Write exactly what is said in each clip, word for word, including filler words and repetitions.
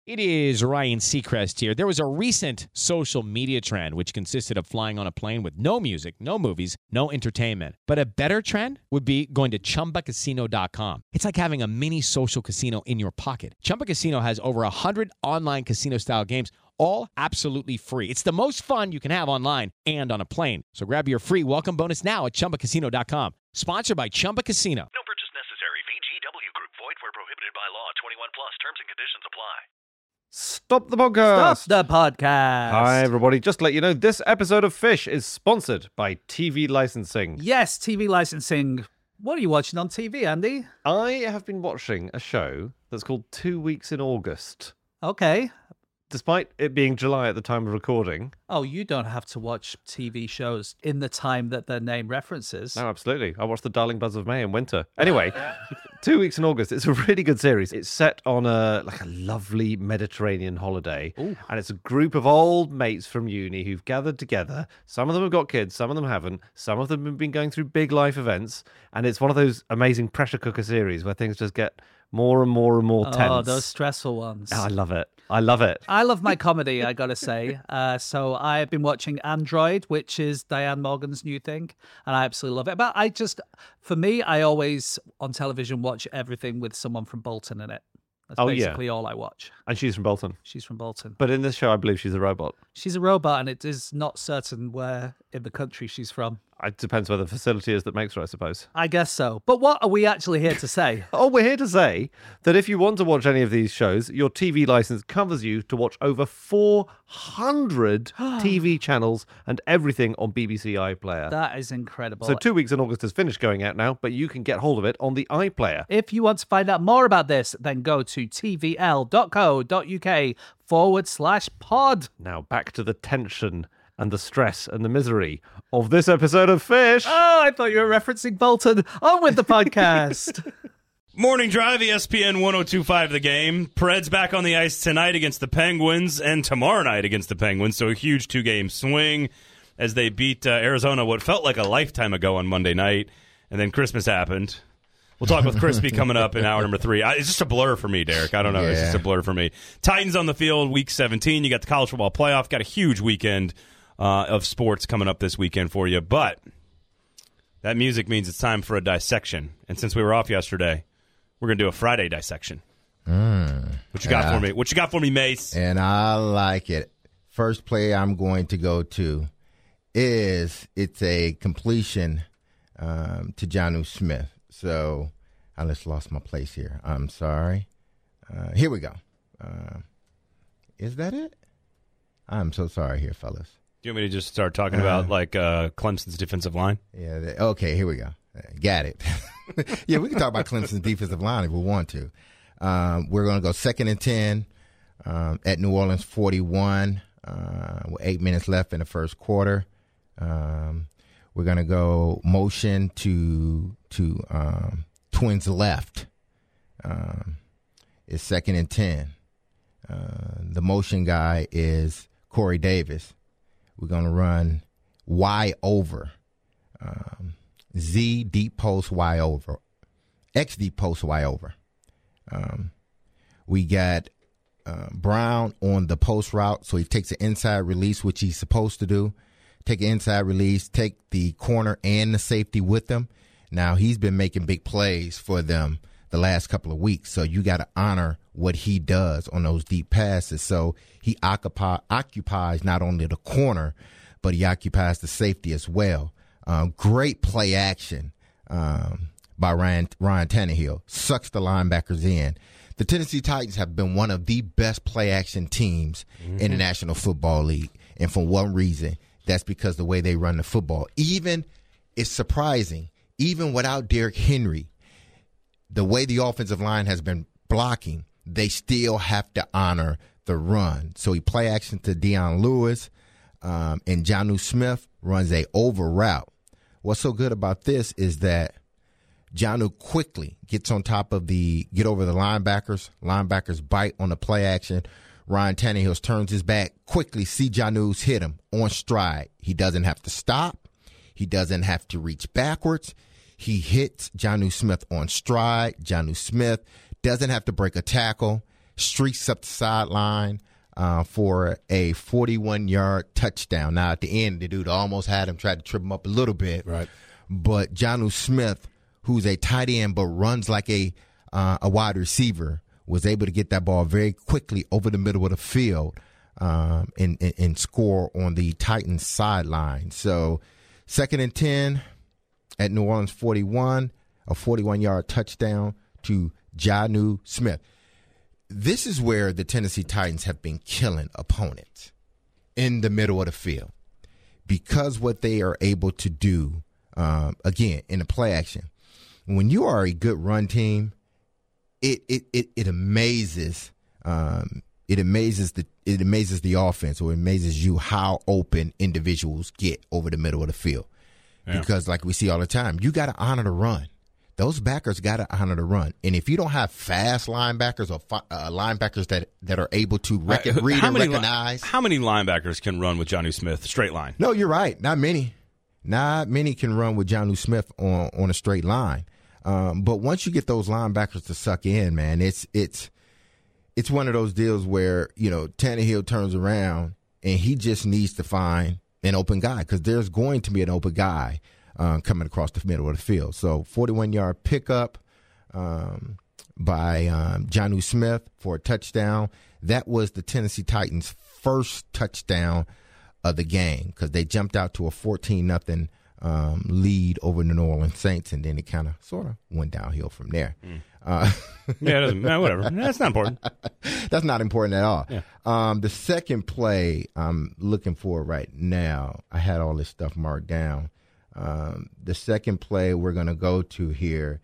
It is Ryan Seacrest here. There was a recent social media trend which consisted of flying on a plane with no music, no movies, no entertainment. But a better trend would be going to Chumba Casino dot com. It's like having a mini social casino in your pocket. Chumba Casino has over one hundred online casino-style games, all absolutely free. It's the most fun you can have online and on a plane. So grab your free welcome bonus now at Chumba Casino dot com. Sponsored by Chumba Casino. No purchase necessary. V G W Group. Void where prohibited by law. twenty-one plus. Terms and conditions apply. Stop the podcast. Stop the podcast. Hi, everybody. Just to let you know, this episode of Fish is sponsored by T V licensing. Yes, T V licensing. What are you watching on T V, Andy? I have been watching a show that's called Two Weeks in August. Okay. Despite it being July at the time of recording. Oh, you don't have to watch T V shows in the time that their name references. No, absolutely. I watched The Darling Buzz of May in winter. Anyway, Two Weeks in August. It's a really good series. It's set on a like a lovely Mediterranean holiday. Ooh. And it's a group of old mates from uni who've gathered together. Some of them have got kids, some of them haven't. Some of them have been going through big life events. And it's one of those amazing pressure cooker series where things just get more and more and more tense. Oh, those stressful ones. Oh, I love it. I love it. I love my comedy, I gotta say. Uh, so I've been watching Android, which is Diane Morgan's new thing, and I absolutely love it. But I just, for me, I always, on television, watch everything with someone from Bolton in it. That's Oh, yeah. basically all I watch. And she's from Bolton. She's from Bolton. But in this show, I believe she's a robot. She's a robot, and it is not certain where in the country she's from. It depends where the facility is that makes her, I suppose. I guess so. But what are we actually here to say? Oh, we're here to say that if you want to watch any of these shows, your T V license covers you to watch over four hundred T V channels and everything on B B C iPlayer. That is incredible. So Two Weeks in August has finished going out now, but you can get hold of it on the iPlayer. If you want to find out more about this, then go to tvl.co.uk forward slash pod. Now back to the tension and the stress and the misery of this episode of Fish. Oh, I thought you were referencing Bolton. On with the podcast. Morning Drive, E S P N one oh two point five The Game. Preds back on the ice tonight against the Penguins and tomorrow night against the Penguins. So a huge two-game swing as they beat uh, Arizona what felt like a lifetime ago on Monday night. And then Christmas happened. We'll talk with Crispy coming up in hour number three. I, it's just a blur for me, Derek. I don't know. Yeah. It's just a blur for me. Titans on the field, week seventeen. You got the college football playoff. Got a huge weekend uh, of sports coming up this weekend for you. But that music means it's time for a dissection. And since we were off yesterday, we're going to do a Friday dissection. Mm. What you got Yeah. for me? What you got for me, Mace? And I like it. First play I'm going to go to is it's a completion um, to Jonnu Smith. So I just lost my place here. I'm sorry. Uh, here we go. Uh, is that it? I'm so sorry here, fellas. Do you want me to just start talking Uh, about like uh, Clemson's defensive line? Yeah. They, okay, here we go. Uh, Got it. Yeah, we can talk about Clemson's defensive line if we want to. Um, we're going to go second and ten um, at New Orleans forty-one uh, with eight minutes left in the first quarter. Um, we're going to go motion to to um, Twins left. Um, it's second and ten. Uh, the motion guy is Corey Davis. We're going to run Y over. Um, Z deep post Y over. X deep post Y over. Um, we got uh, Brown on the post route, so he takes an inside release, which he's supposed to do. Take an inside release, take the corner and the safety with him. Now, he's been making big plays for them the last couple of weeks, so you got to honor what he does on those deep passes. So he occupy, occupies not only the corner, but he occupies the safety as well. Um, great play action um, by Ryan, Ryan Tannehill. Sucks the linebackers in. The Tennessee Titans have been one of the best play action teams mm-hmm. in the National Football League. And for one reason, that's because the way they run the football. Even, it's surprising, even without Derrick Henry, the way the offensive line has been blocking, they still have to honor the run. So he play action to Deion Lewis, um, and Jonnu Smith runs a over route. What's so good about this is that Jonnu quickly gets on top of the, get over the linebackers. Linebackers bite on the play action. Ryan Tannehill turns his back, quickly see Jonnu's hit him on stride. He doesn't have to stop. He doesn't have to reach backwards. He hits Jonnu Smith on stride. Jonnu Smith doesn't have to break a tackle. streaks up the sideline uh, for a forty-one-yard touchdown. Now, at the end, the dude almost had him, tried to trip him up a little bit. Right. But Jonnu Smith, who's a tight end but runs like a uh, a wide receiver, was able to get that ball very quickly over the middle of the field um, and, and, and score on the Titans sideline. So second and ten at New Orleans forty-one, a forty-one-yard touchdown to Jonnu Smith. This is where the Tennessee Titans have been killing opponents, in the middle of the field, because what they are able to do, um, again, in the play action. When you are a good run team, it it it, it amazes um, it amazes the it amazes the offense, or it amazes you how open individuals get over the middle of the field. Yeah. Because, like we see all the time, you got to honor the run. Those backers got to honor the run, and if you don't have fast linebackers or fi- uh, linebackers that, that are able to rec- right. read how and many, recognize, how many linebackers can run with Jonnu Smith straight line? No, you're right. Not many. Not many can run with Jonnu Smith on, on a straight line. Um, but once you get those linebackers to suck in, man, it's it's it's one of those deals where, you know, Tannehill turns around and he just needs to find an open guy, because there's going to be an open guy uh, coming across the middle of the field. So forty-one-yard pickup um, by um, Jonnu Smith for a touchdown. That was the Tennessee Titans' first touchdown of the game, because they jumped out to a fourteen nothing um, lead over the New Orleans Saints, and then it kind of sort of went downhill from there. Mm. Uh, yeah, it doesn't, whatever. That's not important. That's not important at all. Yeah. Um, the second play I'm looking for right now, I had all this stuff marked down. Um, the second play we're going to go to here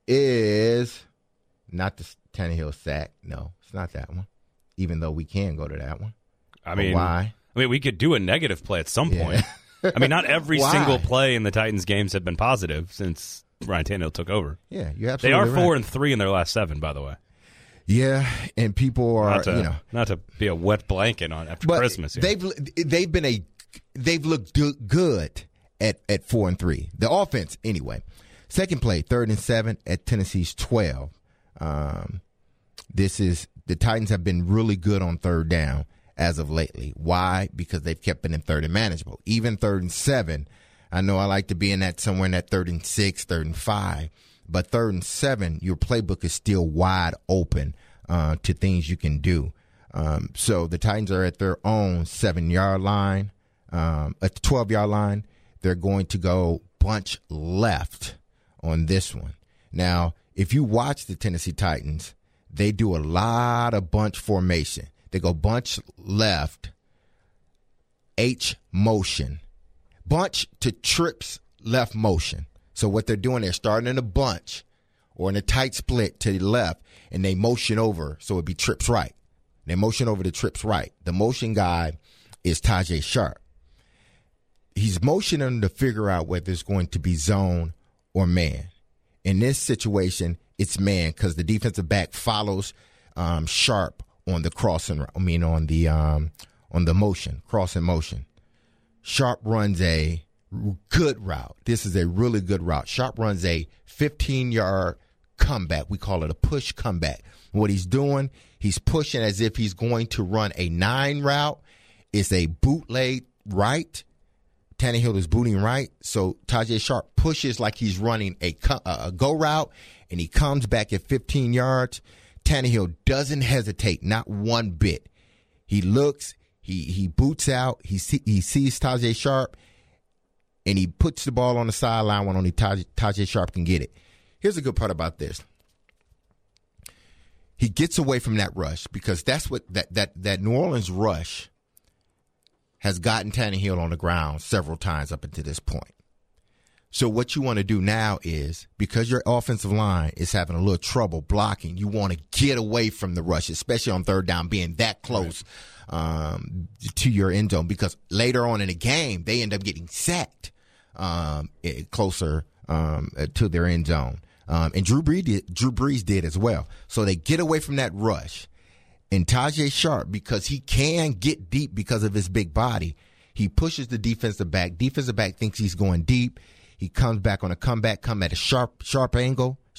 is not the Tannehill sack. No, it's not that one, even though we can go to that one. I mean, but why? I mean, we could do a negative play at some Yeah. point. I mean, not every Why? single play in the Titans games have been positive since Ryan Tannehill took over. Yeah, you're They absolutely are four right. and three in their last seven, by the way. Yeah, and people are, Not to, you know, not to be a wet blanket on after but Christmas. Here. they've they've been a they've looked do- good at at four and three. The offense, anyway. Second play, third and seven at Tennessee's twelve. Um, this is the Titans have been really good on third down as of lately. Why? Because they've kept it in third and manageable. Even third and seven. I know I like to be in that somewhere in that third and six, third and five. But third and seven, your playbook is still wide open uh, to things you can do. Um, so the Titans are at their own seven-yard line. Um, at the twelve-yard line, they're going to go bunch left on this one. Now, if you watch the Tennessee Titans, they do a lot of bunch formation. They go bunch left, H motion. Bunch to trips left motion. So what they're doing, they're starting in a bunch or in a tight split to the left, and they motion over, so it'd be trips right. They motion over to trips right. The motion guy is Tajae Sharpe. He's motioning to figure out whether it's going to be zone or man. In this situation, it's man, because the defensive back follows um, Sharpe on the crossing, I mean on the um, on the motion, crossing motion. Sharpe runs a good route. This is a really good route. Sharpe runs a fifteen-yard comeback. We call it a push comeback. What he's doing, he's pushing as if he's going to run a nine route. It's a bootleg right. Tannehill is booting right. So Tajae Sharpe pushes like he's running a, a go route, and he comes back at fifteen yards. Tannehill doesn't hesitate, not one bit. He looks, he he boots out, he see, he sees Tajae Sharpe, and he puts the ball on the sideline when only Taj, Tajae Sharpe can get it. Here's the good part about this. He gets away from that rush, because that's what that that that New Orleans rush has gotten Tannehill on the ground several times up until this point. So what you want to do now is, because your offensive line is having a little trouble blocking, you want to get away from the rush, especially on third down, being that close um, to your end zone, because later on in the game, they end up getting sacked um, closer um, to their end zone. Um, and Drew Brees, did, Drew Brees did as well. So they get away from that rush. And Tajae Sharpe, because he can get deep because of his big body, he pushes the defensive back. Defensive back thinks he's going deep. He comes back on a comeback, come at a sharp, sharp angle,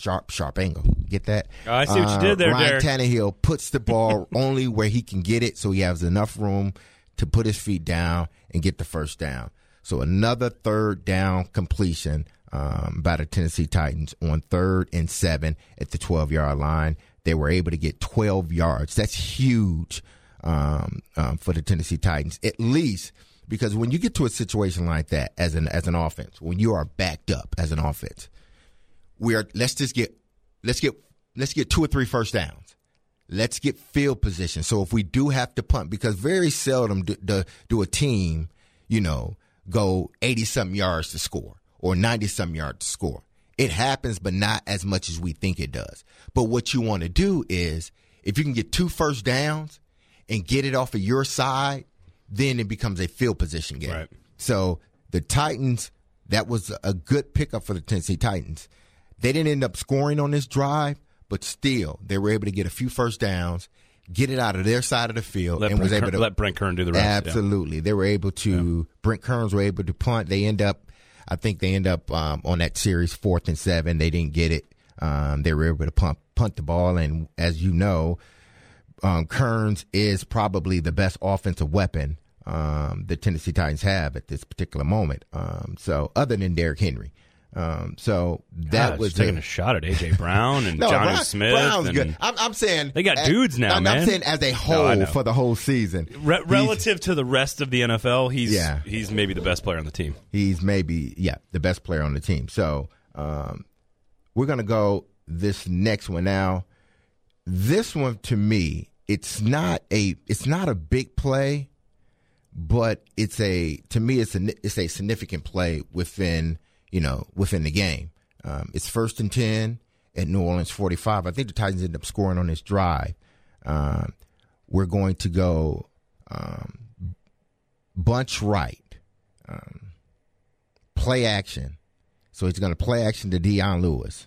sharp, sharp angle. Get that? Oh, I see what you did there, Ryan Derek. Tannehill puts the ball only where he can get it, so he has enough room to put his feet down and get the first down. So another third down completion um, by the Tennessee Titans on third and seven at the twelve-yard line. They were able to get twelve yards. That's huge um, um, for the Tennessee Titans, at least because when you get to a situation like that as an as an offense, when you are backed up as an offense, we are let's just get let's get let's get two or three first downs. Let's get field position. So if we do have to punt, because very seldom do, do, do a team, you know, go eighty-something yards to score or ninety-something yards to score. It happens, but not as much as we think it does. But what you want to do is if you can get two first downs and get it off of your side, then it becomes a field position game. Right. So the Titans, that was a good pickup for the Tennessee Titans. They didn't end up scoring on this drive, but still they were able to get a few first downs, get it out of their side of the field, Let and Brent was able Kern, to let Brent Kern do the rest. Absolutely. Yeah. They were able to yeah. Brent Kearns were able to punt. They end up I think they end up um, on that series fourth and seven. They didn't get it. Um, they were able to punt, punt the ball. And as you know, um, Kearns is probably the best offensive weapon um, the Tennessee Titans have at this particular moment. Um, so other than Derrick Henry. Um, so that God, was taking a, a shot at A J Brown and no, Johnny Brown, Smith. Brown's and good. I'm, I'm saying they got as, dudes now, I'm, man. I'm saying as a whole No, for the whole season. Re- relative to the rest of the N F L, he's Yeah. he's maybe the best player on the team. He's maybe, yeah, the best player on the team. So um, we're going to go this next one now. This one, to me, it's not a it's not a big play, but it's a to me it's a it's a significant play within you know within the game. Um, it's first and ten at New Orleans forty-five. I think the Titans end up scoring on this drive. Um, we're going to go um, bunch right, um, play action. So he's going to play action to Dion Lewis.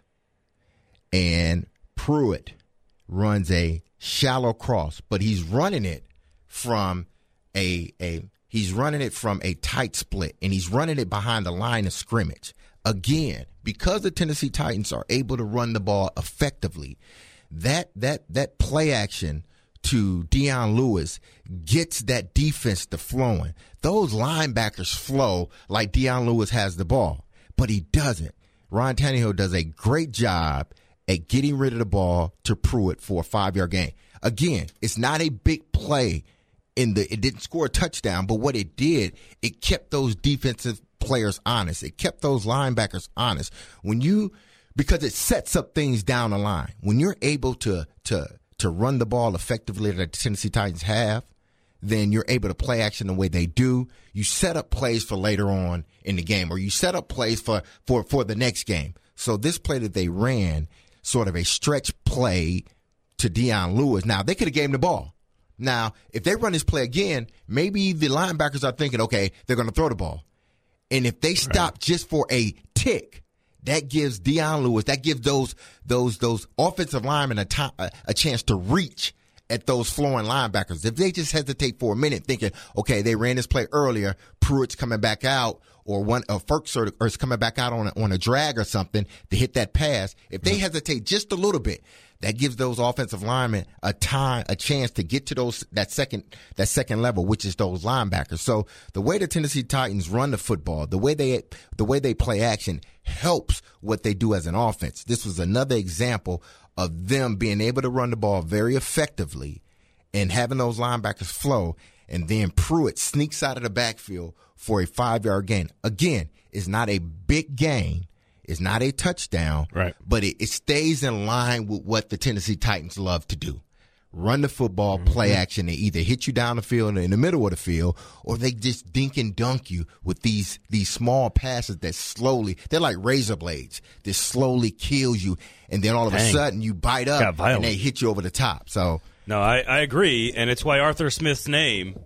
And Pruitt runs a shallow cross, but he's running it from a a he's running it from a tight split, and he's running it behind the line of scrimmage. Again, because the Tennessee Titans are able to run the ball effectively, that that that play action to Dion Lewis gets that defense to flowing. Those linebackers flow like Dion Lewis has the ball, but he doesn't. Ryan Tannehill does a great job at getting rid of the ball to Pruitt for a five-yard gain. Again, it's not a big play. In the, it didn't score a touchdown, but what it did, it kept those defensive players honest. It kept those linebackers honest. When you, because it sets up things down the line. When you're able to to to run the ball effectively that the Tennessee Titans have, then you're able to play action the way they do. You set up plays for later on in the game, or you set up plays for for for the next game. So this play that they ran, sort of a stretch play to Dion Lewis. Now they could have gave him the ball. Now, if they run this play again, maybe the linebackers are thinking, okay, they're going to throw the ball. And if they stop right. just for a tick, that gives Dion Lewis, that gives those those those offensive linemen a, time, a, a chance to reach at those flowing linebackers. If they just hesitate for a minute thinking, okay, they ran this play earlier, Pruitt's coming back out, or one or Ferkser is coming back out on a, on a drag or something to hit that pass. If they hesitate just a little bit, that gives those offensive linemen a time, a chance to get to those that second that second level, which is those linebackers. So the way the Tennessee Titans run the football, the way they the way they play action helps what they do as an offense. This was another example of them being able to run the ball very effectively and having those linebackers flow, and then Pruitt sneaks out of the backfield for a five-yard gain. Again, it's not a big gain. It's not a touchdown, right? But it, it stays in line with what the Tennessee Titans love to do. Run the football, mm-hmm. play action. They either hit you down the field or in the middle of the field, or they just dink and dunk you with these these small passes that slowly, they're like razor blades, that slowly kills you. And then all of Dang. a sudden you bite up and they hit you over the top. So No, I, I agree. And it's why Arthur Smith's name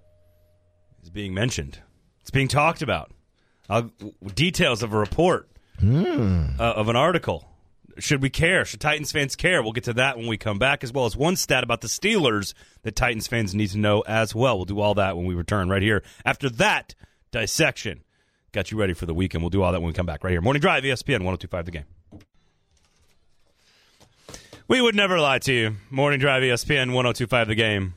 is being mentioned. It's being talked about. Uh, details of a report. Mm. Uh, of an article. Should we care? Should Titans fans care? We'll get to that when we come back, as well as one stat about the Steelers that Titans fans need to know as well. We'll do all that when we return right here. After that dissection, got you ready for the weekend. We'll do all that when we come back right here. Morning Drive, E S P N one oh two point five The Game. We would never lie to you. Morning Drive, E S P N one oh two point five The Game.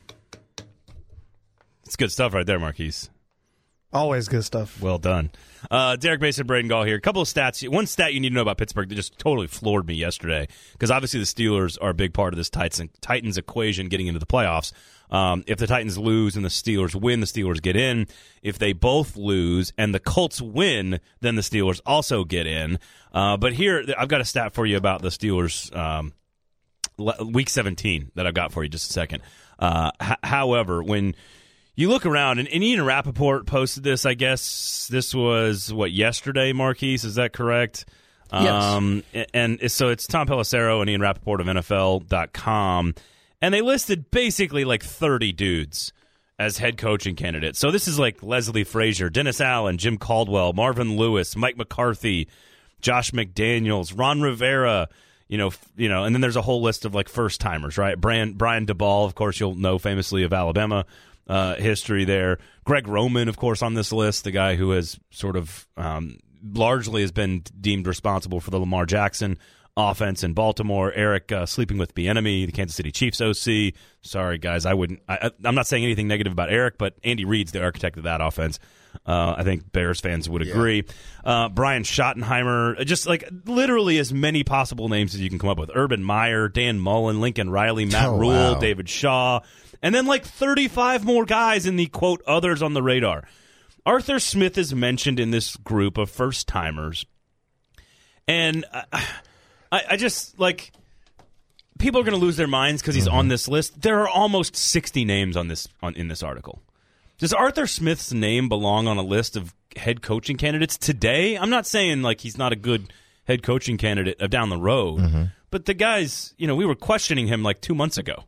It's good stuff right there, Marquise. Always good stuff. Well done. Uh, Derek Mason, Braden Gall here. A couple of stats. One stat you need to know about Pittsburgh that just totally floored me yesterday, because obviously the Steelers are a big part of this Titans, Titans equation getting into the playoffs. Um, if the Titans lose and the Steelers win, the Steelers get in. If they both lose and the Colts win, then the Steelers also get in. Uh, but here, I've got a stat for you about the Steelers um, week seventeen that I've got for you just a second. Uh, h- however, when you look around, and, and Ian Rappaport posted this, I guess this was, what, yesterday, Marquise? Is that correct? Yes. Um, and, and so it's Tom Pelissero and Ian Rappaport of N F L dot com, and they listed basically like thirty dudes as head coaching candidates. So this is like Leslie Frazier, Dennis Allen, Jim Caldwell, Marvin Lewis, Mike McCarthy, Josh McDaniels, Ron Rivera, you know, you know, and then there's a whole list of like first timers, right? Brian Brian DeBall, of course, you'll know famously of Alabama. Uh, history there. Greg Roman, of course, on this list, the guy who has sort of um, largely has been deemed responsible for the Lamar Jackson offense in Baltimore. Eric uh, sleeping with Bieniemy, the Kansas City Chiefs O C. Sorry, guys, I wouldn't. I, I'm not saying anything negative about Eric, but Andy Reid's the architect of that offense. Uh, I think Bears fans would agree. Yeah. Uh, Brian Schottenheimer, just like literally as many possible names as you can come up with. Urban Meyer, Dan Mullen, Lincoln Riley, Matt Oh, Rule, wow. David Shaw. And then like thirty-five more guys in the, quote, others on the radar. Arthur Smith is mentioned in this group of first-timers. And I, I just, like, people are going to lose their minds because he's Mm-hmm. on this list. There are almost sixty names on this on, in this article. Does Arthur Smith's name belong on a list of head coaching candidates today? I'm not saying, like, he's not a good head coaching candidate of down the road. Mm-hmm. But the guy's, you know, we were questioning him, like, two months ago.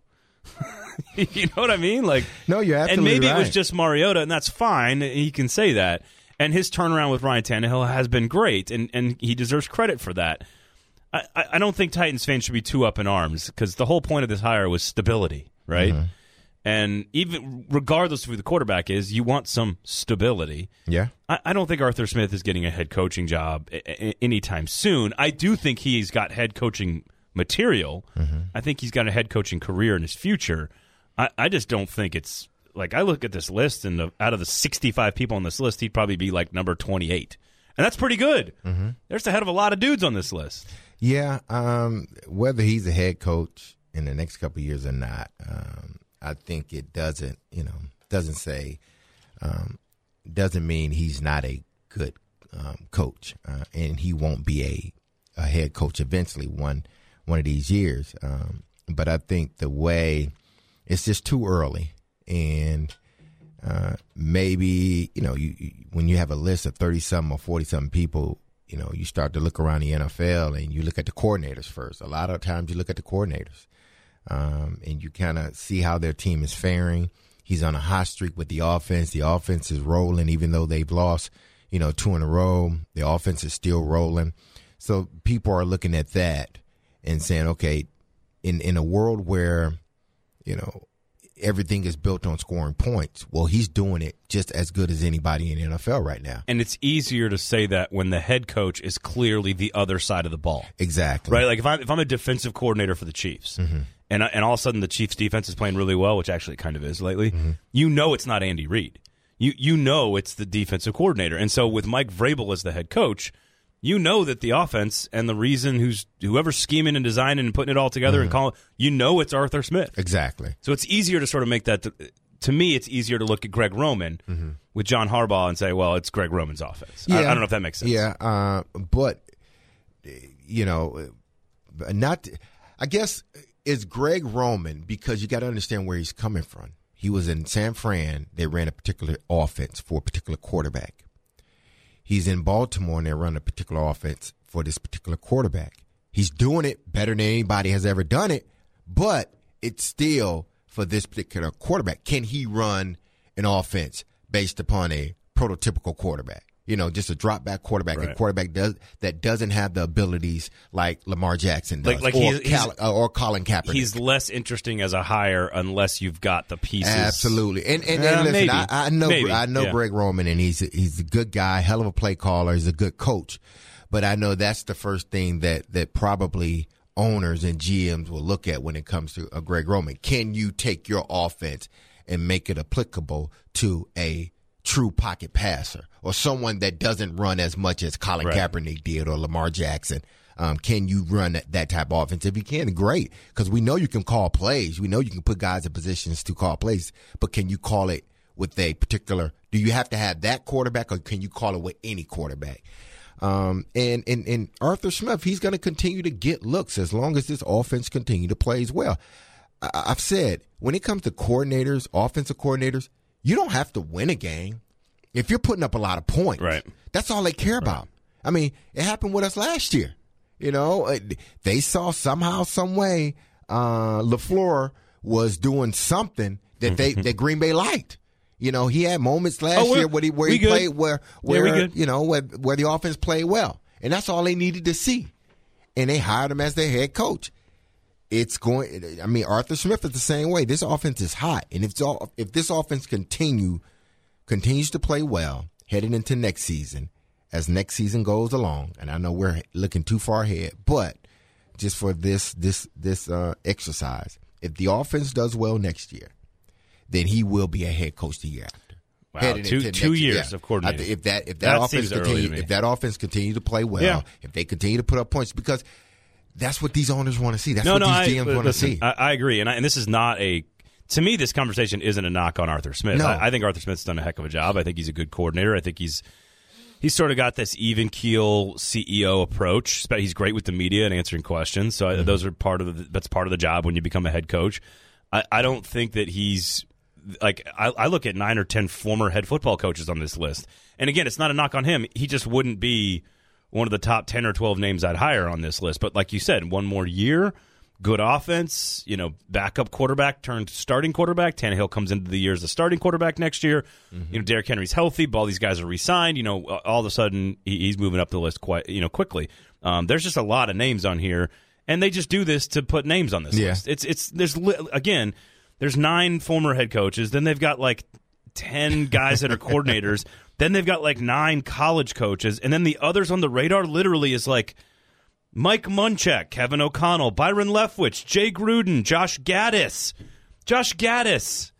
You know what I mean? Like, No, you're and absolutely maybe it was right. just Mariota, and that's fine. He can say that. And his turnaround with Ryan Tannehill has been great, and, and he deserves credit for that. I, I I don't think Titans fans should be too up in arms, because the whole point of this hire was stability, right? Mm-hmm. And even regardless of who the quarterback is, you want some stability. Yeah. I, I don't think Arthur Smith is getting a head coaching job a- a- anytime soon. I do think he's got head coaching material. Mm-hmm. I think he's got a head coaching career in his future. I, I just don't think it's like, I look at this list, and the, out of the sixty-five people on this list, he'd probably be like number twenty-eight, and that's pretty good. Mm-hmm. There's the head of a lot of dudes on this list. Yeah, um, whether he's a head coach in the next couple of years or not, um, I think it doesn't, you know, doesn't say, um, doesn't mean he's not a good um, coach, uh, and he won't be a, a head coach eventually one one of these years. Um, but I think the way it's just too early, and uh, maybe you know, you, you when you have a list of thirty something or forty something people. You know, you start to look around the N F L and you look at the coordinators first. A lot of times you look at the coordinators um, and you kind of see how their team is faring. He's on a hot streak with the offense. The offense is rolling, even though they've lost, you know, two in a row. The offense is still rolling. So people are looking at that and saying, okay, in, in a world where, you know, everything is built on scoring points. Well, he's doing it just as good as anybody in the N F L right now. And it's easier to say that when the head coach is clearly the other side of the ball. Exactly. Right? Like if I'm, if I'm a defensive coordinator for the Chiefs, mm-hmm. and, I, and all of a sudden the Chiefs defense is playing really well, which actually it kind of is lately, mm-hmm. you know it's not Andy Reid. You, you know it's the defensive coordinator. And so with Mike Vrabel as the head coach, you know that the offense and the reason who's whoever's scheming and designing and putting it all together mm-hmm. and calling, you know it's Arthur Smith. Exactly. So it's easier to sort of make that, to, to me, it's easier to look at Greg Roman mm-hmm. with John Harbaugh and say, well, it's Greg Roman's offense. Yeah. I, I don't know if that makes sense. Yeah, uh, but, you know, not, I guess it's Greg Roman because you got to understand where he's coming from. He was in San Fran. They ran a particular offense for a particular quarterback. He's in Baltimore, and they run a particular offense for this particular quarterback. He's doing it better than anybody has ever done it, but it's still for this particular quarterback. Can he run an offense based upon a prototypical quarterback? You know, just a drop back quarterback, Right. a quarterback does that doesn't have the abilities like Lamar Jackson does, Like- like or, he's- he's- Cal- uh, or Colin Kaepernick. He's less interesting as a hire unless you've got the pieces. Absolutely, and and, Uh, and listen, maybe. I, I know Maybe, I know yeah. Greg Roman, and he's he's a good guy, hell of a play caller. He's a good coach, but I know that's the first thing that that probably owners and G Ms will look at when it comes to a Greg Roman. Can you take your offense and make it applicable to a true pocket passer or someone that doesn't run as much as Colin Right. Kaepernick did or Lamar Jackson? Um, can you run that, that type of offense? If you can, great, because we know you can call plays. We know you can put guys in positions to call plays, but can you call it with a particular – do you have to have that quarterback or can you call it with any quarterback? Um, and, and, and Arthur Smith, he's going to continue to get looks as long as this offense continue to play as well. I, I've said when it comes to coordinators, offensive coordinators, you don't have to win a game if you're putting up a lot of points. Right. That's all they care about. I mean, it happened with us last year. You know, they saw somehow, some way, uh, LaFleur was doing something that they that Green Bay liked. You know, he had moments last Oh, year where he where we he good. played where Yeah, we where good. you know where where the offense played well, and that's all they needed to see. And they hired him as their head coach. It's going. I mean, Arthur Smith is the same way. This offense is hot, and if it's all, if this offense continue continues to play well heading into next season, as next season goes along, and I know we're looking too far ahead, but just for this this this uh, exercise, if the offense does well next year, then he will be a head coach the year after. Wow, Heading two- into two next year. years of coordinating. I thi- If that if that, That offense seems early to continue, me. if that offense continue to play well, Yeah. if they continue to put up points, because that's what these owners want to see. That's no, what no, these I, G Ms want to listen, see. I, I agree, and I, and this is not a. To me, this conversation isn't a knock on Arthur Smith. No. I, I think Arthur Smith's done a heck of a job. I think he's a good coordinator. I think he's he's sort of got this even keel C E O approach. He's great with the media and answering questions. So mm-hmm. I, those are part of the, that's part of the job when you become a head coach. I, I don't think that he's like I, I look at nine or ten former head football coaches on this list, and again, it's not a knock on him. He just wouldn't be one of the top ten or twelve names I'd hire on this list. But like you said, one more year. Good offense, you know, backup quarterback turned starting quarterback. Tannehill comes into the year as a starting quarterback next year. Mm-hmm. You know, Derrick Henry's healthy. All these guys are re-signed. You know, all of a sudden he, he's moving up the list quite, you know, quickly. Um, there's just a lot of names on here, and they just do this to put names on this Yeah. list. It's it's there's li- again, there's nine former head coaches. Then they've got like ten guys that are coordinators. Then they've got like nine college coaches, and then the others on the radar literally is like Mike Munchak, Kevin O'Connell, Byron Leftwich, Jay Gruden, Josh Gaddis. Josh Gaddis,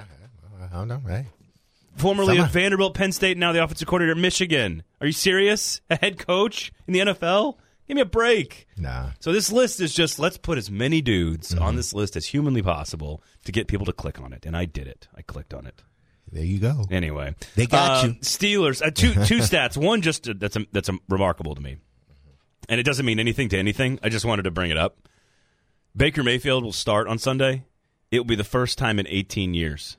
I don't know, right? formerly Some- at Vanderbilt, Penn State, now the offensive coordinator at Michigan. Are you serious? A head coach in the N F L? Give me a break. Nah. So this list is just, let's put as many dudes Mm-hmm. on this list as humanly possible to get people to click on it. And I did it. I clicked on it. There you go. Anyway, They got uh, you. Steelers. Uh, two two stats. One just uh, that's a, that's a, remarkable to me, and it doesn't mean anything to anything. I just wanted to bring it up. Baker Mayfield will start on Sunday. It will be the first time in eighteen years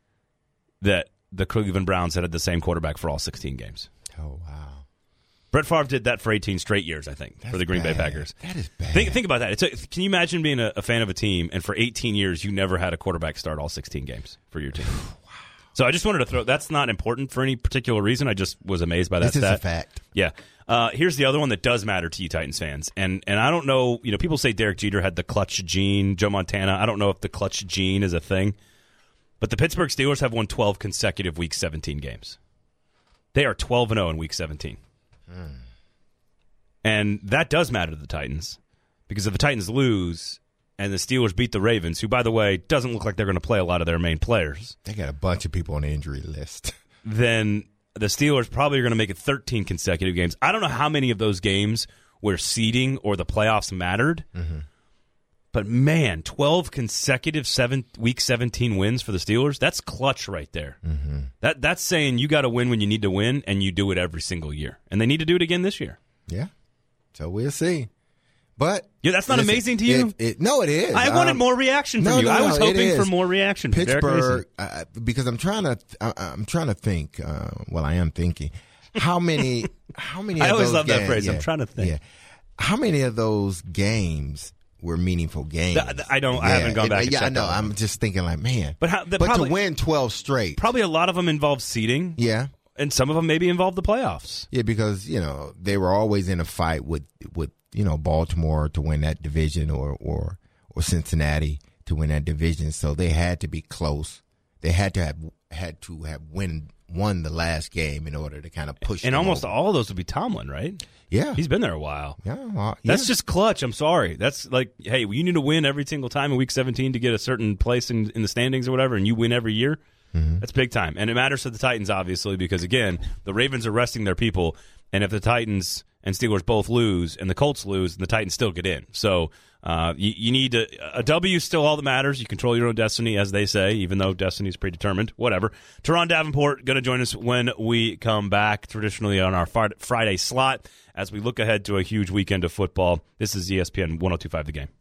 that the Cleveland Browns had had the same quarterback for all sixteen games. Oh, wow. Brett Favre did that for eighteen straight years, I think, for That's the Green Bay bad. Packers. That is bad. Think, think about that. It's a, can you imagine being a, a fan of a team and for eighteen years you never had a quarterback start all sixteen games for your team? So I just wanted to throw. That's not important for any particular reason. I just was amazed by that This is stat. a fact. Yeah. Uh, here's the other one that does matter to you Titans fans, and and I don't know. You know, people say Derek Jeter had the clutch gene. Joe Montana. I don't know if the clutch gene is a thing, but the Pittsburgh Steelers have won twelve consecutive Week seventeen games. They are twelve and zero in Week seventeen, mm. and that does matter to the Titans because if the Titans lose and the Steelers beat the Ravens, who, by the way, doesn't look like they're going to play a lot of their main players, They got a bunch of people on the injury list. then the Steelers probably are going to make it thirteen consecutive games. I don't know how many of those games where seeding or the playoffs mattered, mm-hmm. but man, twelve consecutive seven, Week seventeen wins for the Steelers, that's clutch right there. Mm-hmm. That That's saying you got to win when you need to win, and you do it every single year. And they need to do it again this year. Yeah. So we'll see. But Yeah, that's not listen, amazing to you? It, it, no, it is. I wanted Um, more reaction from no, you. no, I was no, it hoping for is. more reaction from Derek Pittsburgh, Mason. uh, because I'm trying to, I, I'm trying to think. Uh, well, I am thinking. How many? How many? I of always those love that games- phrase. I'm yeah, trying to think. Yeah. How many of those games were meaningful games? Th- th- I don't- I haven't gone and- back and Yeah, I checked know. that one. I'm just thinking, like, man. But how- the- but probably- to win twelve straight, Probably a lot of them involve seeding, yeah. and some of them maybe involve the playoffs. Yeah, because you know they were always in a fight with with you know Baltimore to win that division, or or or Cincinnati to win that division. So they had to be close. They had to have had to have win won the last game in order to kind of push. And them almost over. all of those would be Tomlin, right? Yeah, He's been there a while. Yeah, uh, That's yeah. just clutch. I'm sorry. That's like, hey, you need to win every single time in week seventeen to get a certain place in, in the standings or whatever, and you win every year. Mm-hmm. That's big time. And it matters to the Titans, obviously, because, again, the Ravens are resting their people, and if the Titans and Steelers both lose and the Colts lose, then the Titans still get in. So uh, you, you need to – a W is still all that matters. You control your own destiny, as they say, even though destiny is predetermined. Whatever. Teron Davenport going to join us when we come back, traditionally on our Friday slot, as we look ahead to a huge weekend of football. This is E S P N one oh two point five The Game.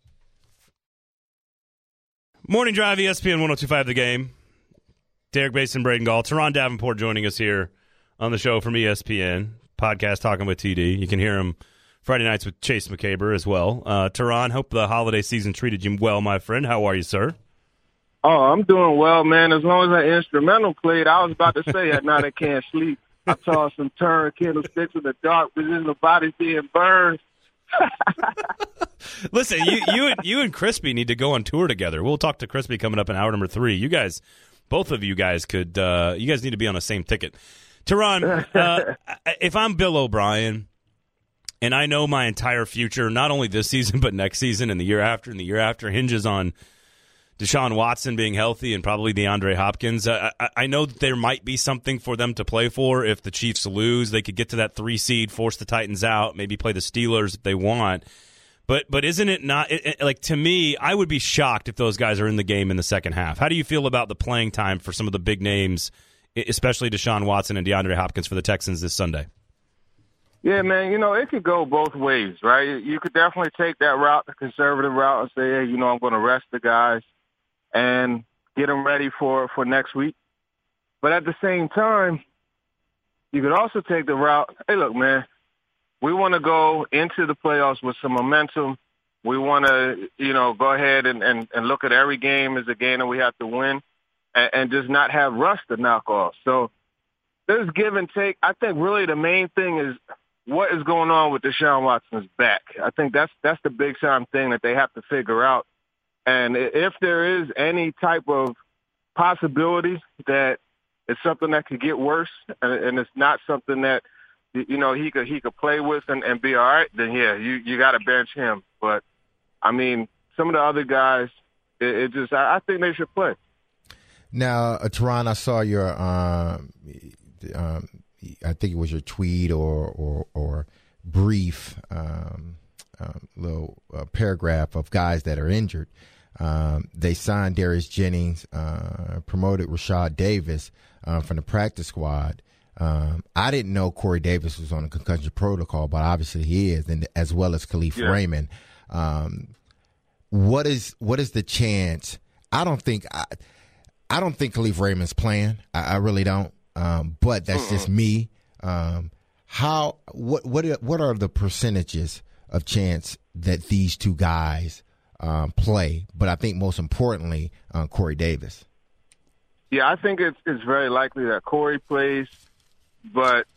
Morning Drive, E S P N one oh two point five The Game. Derek Basin, Braden Gall. Teron Davenport joining us here on the show from E S P N. Podcast Talking with T D. You can hear him Friday nights with Chase McCaber as well. Uh, Teron, hope the holiday season treated you well, my friend. How are you, sir? Oh, I'm doing well, man. As long as that instrumental played, I was about to say at night I can't sleep. I toss and turn candlesticks in the dark, position the body being burned. Listen, you you and you and Crispy need to go on tour together. We'll talk to Crispy coming up in hour number three. You guys, both of you guys could. Uh, you guys need to be on the same ticket. Teron, uh, if I'm Bill O'Brien, and I know my entire future, not only this season but next season and the year after and the year after, hinges on Deshaun Watson being healthy and probably DeAndre Hopkins. Uh, I, I know that there might be something for them to play for if the Chiefs lose. They could get to that three seed, force the Titans out, maybe play the Steelers if they want. But but isn't it not it, it, like, to me, I would be shocked if those guys are in the game in the second half. How do you feel about the playing time for some of the big names, especially Deshaun Watson and DeAndre Hopkins for the Texans this Sunday? Yeah, man, you know, it could go both ways, right? You could definitely take that route, the conservative route, and say, hey, you know, I'm going to rest the guys and get them ready for, for next week. But at the same time, you could also take the route, hey, look, man, we want to go into the playoffs with some momentum. We want to, you know, go ahead and, and, and look at every game as a game that we have to win and, and just not have rust to knock off. So there's give and take. I think really the main thing is what is going on with Deshaun Watson's back. I think that's that's the big time thing that they have to figure out. And if there is any type of possibility that it's something that could get worse and, and it's not something that, you know, he could he could play with and, and be all right, then, yeah, you, you got to bench him. But, I mean, some of the other guys, it, it just I, I think they should play. Now, uh, Teron, I saw your, um, um, I think it was your tweet or or, or brief um, um, little uh, paragraph of guys that are injured. Um, they signed Darius Jennings, uh, promoted Rashad Davis uh, from the practice squad. Um, I didn't know Corey Davis was on a concussion protocol, but obviously he is, and as well as Khalif yeah. Raymond. Um, what is what is the chance? I don't think I, I don't think Khalif Raymond's playing. I, I really don't. Um, but that's Mm-mm. just me. Um, how what what are, what are the percentages of chance that these two guys um, play? But I think most importantly, uh, Corey Davis. Yeah, I think it's it's very likely that Corey plays. But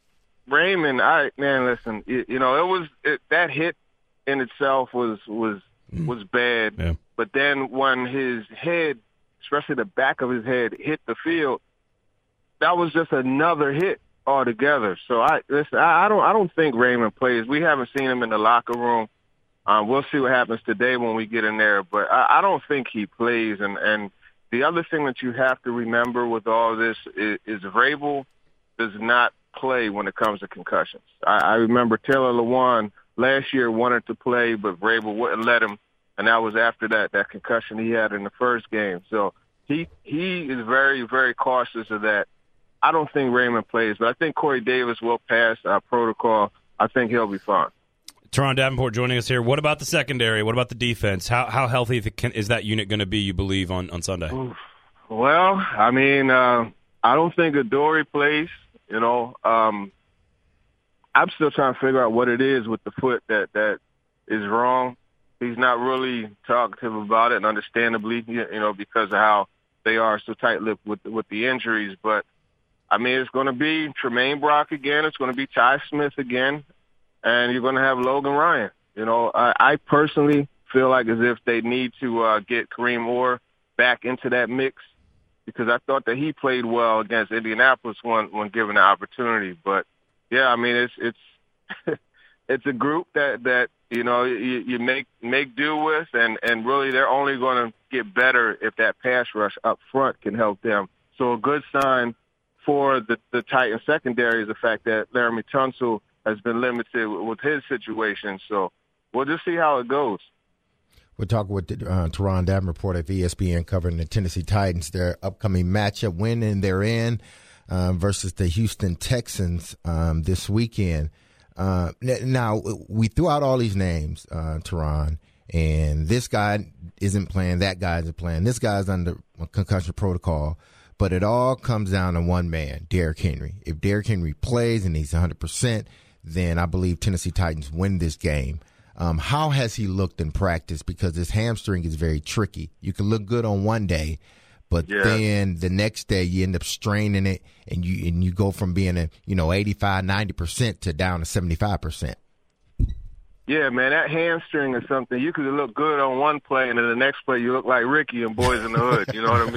Raymond, I man, listen, you, you know, it was it, that hit in itself was was mm. was bad. Yeah. But then when his head, especially the back of his head, hit the field, that was just another hit altogether. So I listen, I, I don't I don't think Raymond plays. We haven't seen him in the locker room. Um, we'll see what happens today when we get in there. But I, I don't think he plays. And and the other thing that you have to remember with all this is, is Vrabel does not play when it comes to concussions. I, I remember Taylor Lewan last year wanted to play, but Vrabel wouldn't let him, and that was after that that concussion he had in the first game. So he he is very, very cautious of that. I don't think Raymond plays, but I think Corey Davis will pass our protocol. I think he'll be fine. Teron Davenport joining us here. What about the secondary? What about the defense? How how healthy is that unit going to be, you believe, on, on Sunday? Oof. Well, I mean, uh, I don't think Adoree plays. You know, um, I'm still trying to figure out what it is with the foot that, that is wrong. He's not really talkative about it, and understandably, you know, because of how they are so tight-lipped with with the injuries. But I mean, it's going to be Tremaine Brock again. It's going to be Ty Smith again, and you're going to have Logan Ryan. You know, I, I personally feel like as if they need to uh, get Kareem Orr back into that mix. because I thought that he played well against Indianapolis when when given the opportunity. But yeah, I mean it's it's it's a group that that you know you, you make make do with, and and really they're only going to get better if that pass rush up front can help them. So a good sign for the the Titans secondary is the fact that Laramie Tunsil has been limited with his situation. So we'll just see how it goes. We're talking with uh, Teron Davenport of E S P N covering the Tennessee Titans, their upcoming matchup, when and they're in um, versus the Houston Texans um, this weekend. Uh, now, we threw out all these names, uh, Teron, and this guy isn't playing, that guy isn't playing, this guy's under concussion protocol, but it all comes down to one man, Derrick Henry. If Derrick Henry plays and he's one hundred percent, then I believe Tennessee Titans win this game. Um, how has he looked in practice? Because this hamstring is very tricky. You can look good on one day, but yeah. then the next day you end up straining it, and you and you go from being a you know eighty-five, ninety percent to down to seventy-five percent. Yeah, man, that hamstring is something. You could look good on one play, and then the next play you look like Ricky in Boys in the Hood. You know what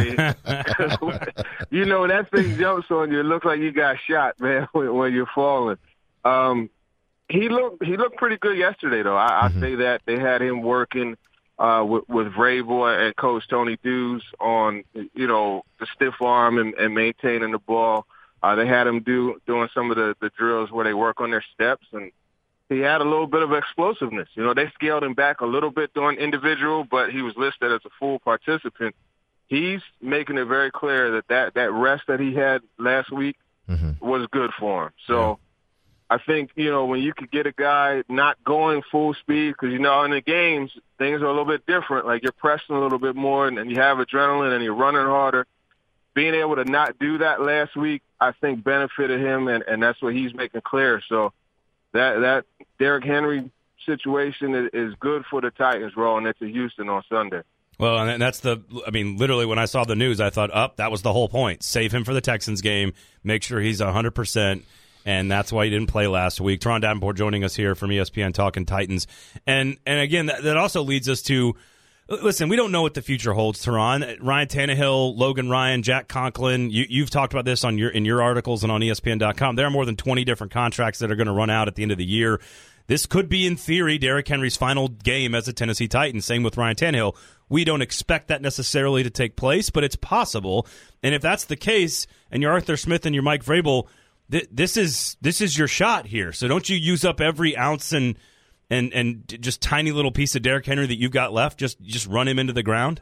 I mean? You know, that thing jumps on you. It looks like you got shot, man, when, when you're falling. Um, He looked he looked pretty good yesterday, though. I, mm-hmm. I say that they had him working uh, with, with Vrabel and Coach Tony Dews on, you know, the stiff arm and, and maintaining the ball. Uh, they had him do doing some of the, the drills where they work on their steps, and he had a little bit of explosiveness. You know, they scaled him back a little bit during individual, but he was listed as a full participant. He's making it very clear that that, that rest that he had last week mm-hmm. was good for him. So. Yeah. I think, you know, when you could get a guy not going full speed, because, you know, in the games, things are a little bit different. Like, you're pressing a little bit more, and, and you have adrenaline, and you're running harder. Being able to not do that last week, I think, benefited him, and, and that's what he's making clear. So that that Derrick Henry situation is, is good for the Titans rolling into Houston on Sunday. Well, and that's the, I mean, literally when I saw the news, I thought, oh, that was the whole point. Save him for the Texans game. Make sure he's one hundred percent. And that's why he didn't play last week. Teron Davenport joining us here from E S P N Talking Titans. And and again, that, that also leads us to, listen, we don't know what the future holds, Teron. Ryan Tannehill, Logan Ryan, Jack Conklin, you, you've talked about this on your in your articles and on E S P N dot com. There are more than twenty different contracts that are going to run out at the end of the year. This could be, in theory, Derrick Henry's final game as a Tennessee Titan. Same with Ryan Tannehill. We don't expect that necessarily to take place, but it's possible. And if that's the case, and you're Arthur Smith and you're Mike Vrabel, This is this is your shot here. So don't you use up every ounce and and and just tiny little piece of Derrick Henry that you've got left. Just just run him into the ground.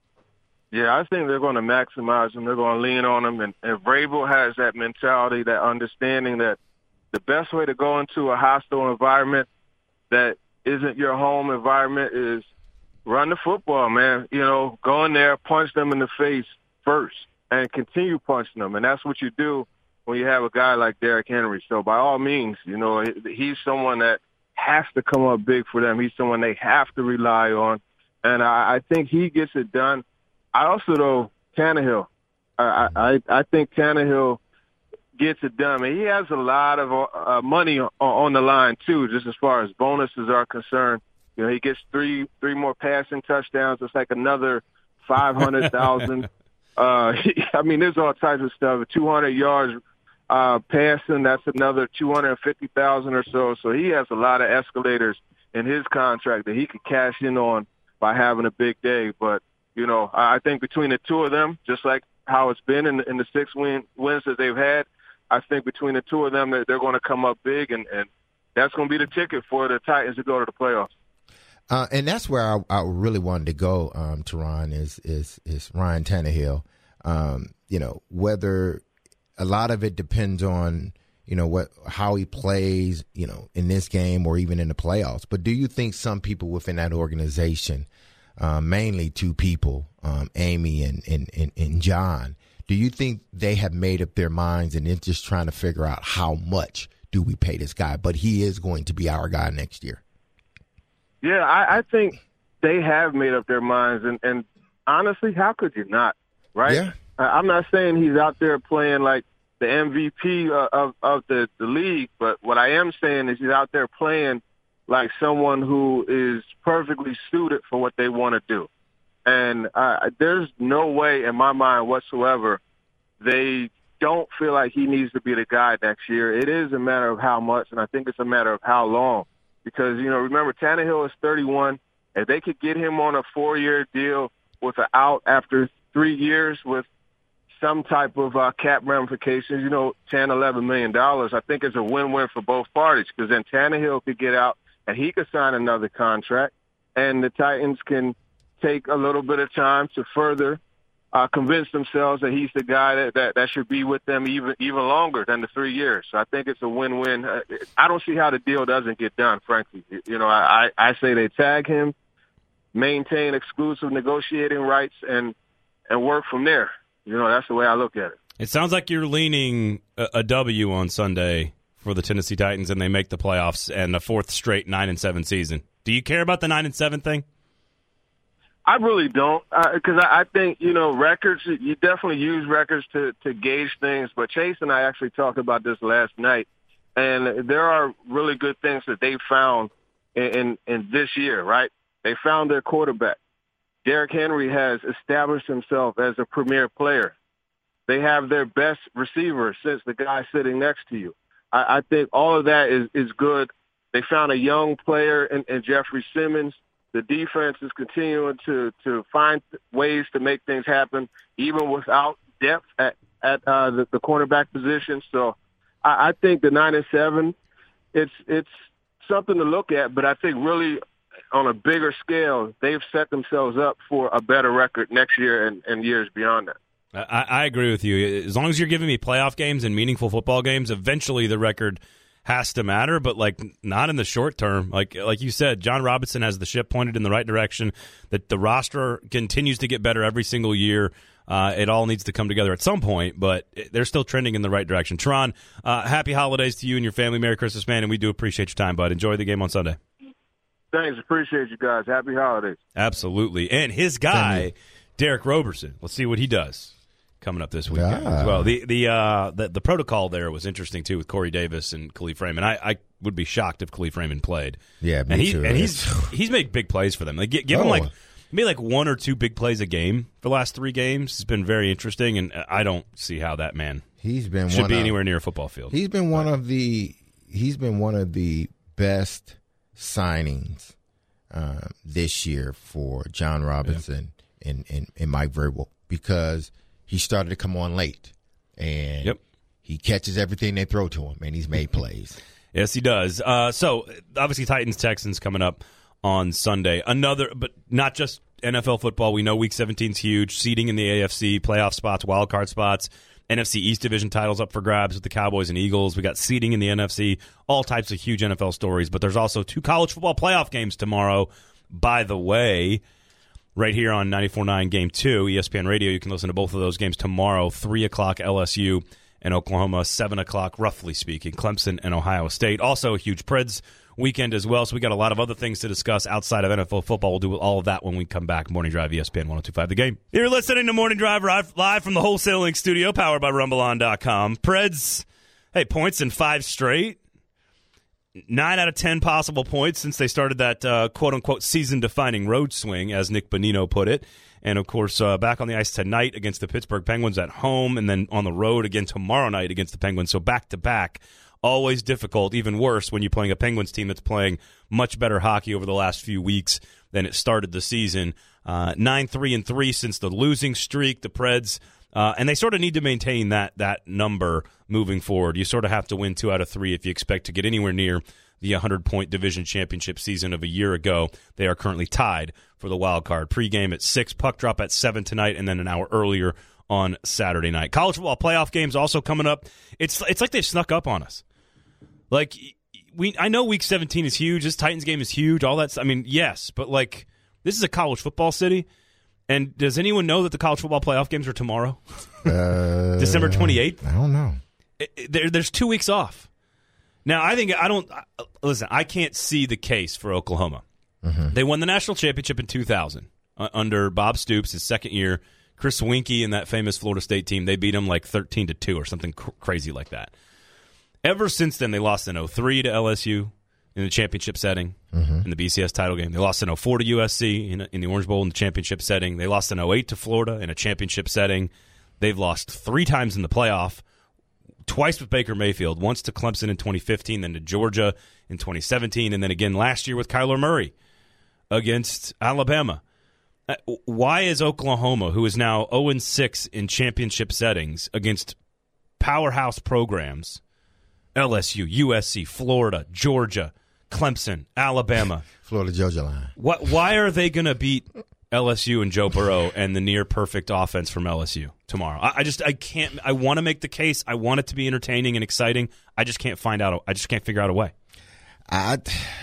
Yeah, I think they're going to maximize him. They're going to lean on him. And, and Vrabel has that mentality, that understanding that the best way to go into a hostile environment that isn't your home environment is run the football, man. You know, go in there, punch them in the face first, and continue punching them. And that's what you do when you have a guy like Derrick Henry. So by all means, you know, he's someone that has to come up big for them. He's someone they have to rely on. And I, I think he gets it done. I also, though, Tannehill, I, I, I think Tannehill gets it done. I mean, he has a lot of uh, money on, on the line, too, just as far as bonuses are concerned. You know, he gets three three more passing touchdowns. It's like another five hundred thousand. uh, I mean, there's all types of stuff. two hundred yards Uh, passing, that's another two hundred fifty thousand or so. So he has a lot of escalators in his contract that he could cash in on by having a big day. But, you know, I think between the two of them, just like how it's been in, in the six win, wins that they've had, I think between the two of them, they're, they're going to come up big, and, and that's going to be the ticket for the Titans to go to the playoffs. Uh, and that's where I, I really wanted to go, um, Teron, is, is, is Ryan Tannehill. Um, you know, whether – a lot of it depends on, you know, what how he plays, you know, in this game or even in the playoffs. But do you think some people within that organization, uh, mainly two people, um, Amy and, and, and, and John, do you think they have made up their minds and they're just trying to figure out how much do we pay this guy? But he is going to be our guy next year. Yeah, I, I think they have made up their minds. And, and honestly, how could you not, right? Yeah. I'm not saying he's out there playing like the M V P of, of the, the league, but what I am saying is he's out there playing like someone who is perfectly suited for what they want to do. And uh, there's no way in my mind whatsoever they don't feel like he needs to be the guy next year. It is a matter of how much, and I think it's a matter of how long. Because, you know, remember, Tannehill is thirty-one. If they could get him on a four-year deal with an out after three years with some type of uh, cap ramifications, you know, ten, eleven million dollars, I think it's a win-win for both parties, because then Tannehill could get out and he could sign another contract, and the Titans can take a little bit of time to further uh, convince themselves that he's the guy that, that, that should be with them even even longer than the three years. So I think it's a win-win. Uh, I don't see how the deal doesn't get done, frankly. You know, I, I say they tag him, maintain exclusive negotiating rights, and and work from there. You know, that's the way I look at it. It sounds like you're leaning a, a W on Sunday for the Tennessee Titans, and they make the playoffs and a fourth straight nine and seven season. Do you care about the nine and seven thing? I really don't, because uh, I, I think, you know, records, you definitely use records to, to gauge things. But Chase and I actually talked about this last night, and there are really good things that they found in, in, in this year, right? They found their quarterback. Derrick Henry has established himself as a premier player. They have their best receiver since the guy sitting next to you. I, I think all of that is, is good. They found a young player in, in Jeffrey Simmons. The defense is continuing to, to find ways to make things happen, even without depth at, at uh, the, the cornerback position. So I, I think the nine and seven, it's it's something to look at. But I think really on a bigger scale, they've set themselves up for a better record next year and, and years beyond that. I, I agree with you. As long as you're giving me playoff games and meaningful football games, eventually the record has to matter, but like not in the short term. Like like you said, John Robinson has the ship pointed in the right direction. That the roster continues to get better every single year. Uh, it all needs to come together at some point, but they're still trending in the right direction. Teron, uh, happy holidays to you and your family. Merry Christmas, man, and we do appreciate your time, bud. Enjoy the game on Sunday. Thanks. Appreciate you guys. Happy holidays. Absolutely. And his guy, Derek Roberson. Let's see what he does coming up this weekend yeah. as well. The the, uh, the the protocol there was interesting too with Corey Davis and Khalif Raymond. I, I would be shocked if Khalif Raymond played. Yeah, me and he, too. And he's he's made big plays for them. Like give, give oh. him like maybe like one or two big plays a game for the last three games. It's been very interesting, and I don't see how that man he's been should one be of, anywhere near a football field. He's been one of the he's been one of the best signings uh, this year for John Robinson yeah. and, and and Mike Vrabel, because he started to come on late, and yep. he catches everything they throw to him, and he's made plays. Yes, he does. Uh, so, obviously, Titans-Texans coming up on Sunday. Another, but not just N F L football. We know Week seventeen is huge. Seeding in the A F C, playoff spots, wild card spots, N F C East Division titles up for grabs with the Cowboys and Eagles. We got seeding in the N F C, all types of huge N F L stories. But there's also two college football playoff games tomorrow, by the way. Right here on ninety-four point nine Game two, E S P N Radio. You can listen to both of those games tomorrow, three o'clock L S U and Oklahoma, seven o'clock, roughly speaking, Clemson and Ohio State. Also a huge Preds weekend as well, so we got a lot of other things to discuss outside of N F L football. We'll do all of that when we come back. Morning Drive, E S P N one oh two point five The Game. You're listening to Morning Drive live from the Wholesaling Studio, powered by Rumble On dot com. Preds, hey, points in five straight. Nine out of ten possible points since they started that uh, quote-unquote season-defining road swing, as Nick Bonino put it. And, of course, uh, back on the ice tonight against the Pittsburgh Penguins at home, and then on the road again tomorrow night against the Penguins. So back-to-back, always difficult, even worse when you're playing a Penguins team that's playing much better hockey over the last few weeks than it started the season. Uh, nine three and three since the losing streak, the Preds. Uh, and they sort of need to maintain that that number moving forward. You sort of have to win two out of three if you expect to get anywhere near the one hundred point division championship season of a year ago. They are currently tied for the wild card. Pre-game at six, puck drop at seven tonight, and then an hour earlier on Saturday night. College football playoff games also coming up. It's it's like they've snuck up on us. Like, we, I know Week seventeen is huge. This Titans game is huge. All that. I mean, yes, but like, this is a college football city. And does anyone know that the college football playoff games are tomorrow? Uh, December twenty-eighth? I don't know. It, it, there, there's two weeks off. Now, I think, I don't, uh, listen, I can't see the case for Oklahoma. Mm-hmm. They won the national championship in two thousand uh, under Bob Stoops, his second year. Chris Winkie and that famous Florida State team, they beat them like thirteen to two or something cr- crazy like that. Ever since then, they lost in oh three to L S U, in the championship setting Mm-hmm. in the B C S title game. They lost in oh four to U S C in, in the Orange Bowl in the championship setting. They lost in oh eight to Florida in a championship setting. They've lost three times in the playoff, twice with Baker Mayfield, once to Clemson in twenty fifteen, then to Georgia in twenty seventeen, and then again last year with Kyler Murray against Alabama. Uh, Why is Oklahoma, who is now oh and six in championship settings against powerhouse programs, L S U, U S C, Florida, Georgia, Clemson, Alabama, Florida Georgia line. What? Why are they going to beat L S U and Joe Burrow and the near perfect offense from L S U tomorrow? I, I just I can't. I want to make the case. I want it to be entertaining and exciting. I just can't find out. I just can't figure out a way. I.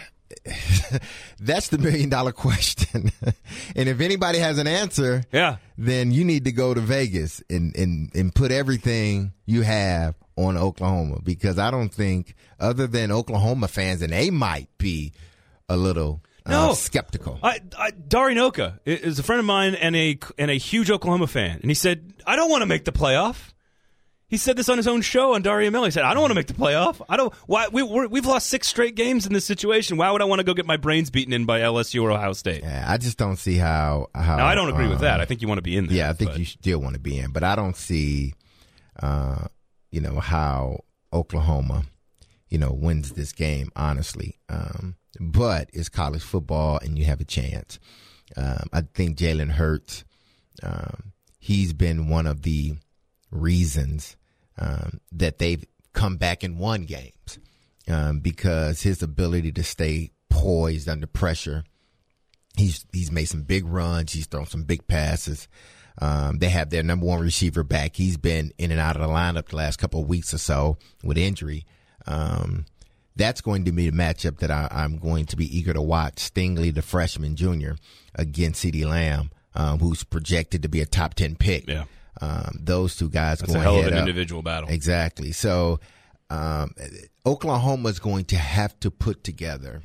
That's the million dollar question. And if anybody has an answer, yeah, then you need to go to Vegas and, and, and put everything you have on Oklahoma, because I don't think, other than Oklahoma fans, and they might be a little no. uh, skeptical. I, I, Dari Noka is a friend of mine and a and a huge Oklahoma fan, and he said, "I don't want to make the playoff." He said this on his own show on Daria Miller. He said, "I don't want to make the playoff. I don't. Why we we're, we've lost six straight games in this situation. Why would I want to go get my brains beaten in by L S U or Ohio State?" Yeah, I just don't see how. how now, I don't agree um, with that. I think you want to be in there. Yeah, I think but. you still want to be in, but I don't see, uh, you know, how Oklahoma, you know, wins this game. Honestly, um, but it's college football, and you have a chance. Um, I think Jalen Hurts, um, he's been one of the reasons um, that they've come back and won games, um, because his ability to stay poised under pressure. He's he's made some big runs. He's thrown some big passes. Um, they have their number one receiver back. He's been in and out of the lineup the last couple of weeks or so with injury. Um, that's going to be the matchup that I, I'm going to be eager to watch. Stingley, the freshman junior, against CeeDee Lamb, um, who's projected to be a top ten pick. Yeah. Um, those two guys That's going a hell of head an up. individual battle. Exactly. So um, Oklahoma's going to have to put together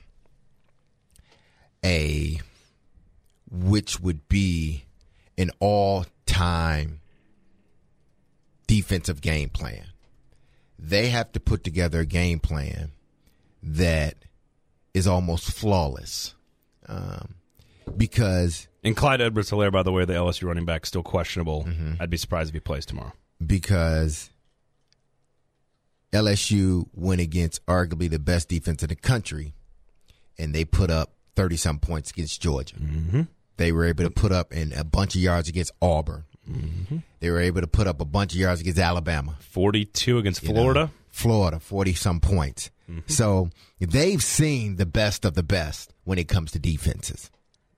a, which would be an all-time defensive game plan. They have to put together a game plan that is almost flawless, um, because and Clyde Edwards-Helaire, by the way, the L S U running back, still questionable. Mm-hmm. I'd be surprised if he plays tomorrow. Because L S U went against arguably the best defense in the country, and they put up thirty-some points against Georgia. Mm-hmm. They were able to put up in a bunch of yards against Auburn. Mm-hmm. They were able to put up a bunch of yards against Alabama. forty-two against You Florida. know, Florida, forty-some points. Mm-hmm. So they've seen the best of the best when it comes to defenses.